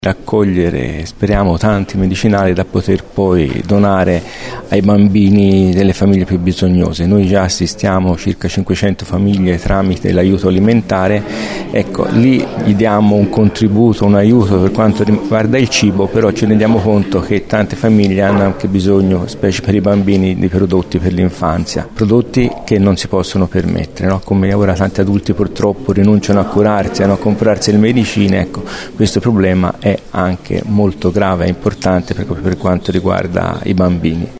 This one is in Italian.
raccogliere, speriamo, tanti medicinali da poter poi donare ai bambini delle famiglie più bisognose. Noi già assistiamo circa 500 famiglie tramite l'aiuto alimentare, ecco, lì gli diamo un contributo, un aiuto per quanto riguarda il cibo, però ci rendiamo conto che tante famiglie hanno anche bisogno, specie per i bambini, di prodotti per l'infanzia, prodotti che non si possono permettere, no? Come ora tanti adulti purtroppo rinunciano a curarsi, a comprarsi le medicine, ecco, questo problema è anche molto grave e importante per quanto riguarda i bambini.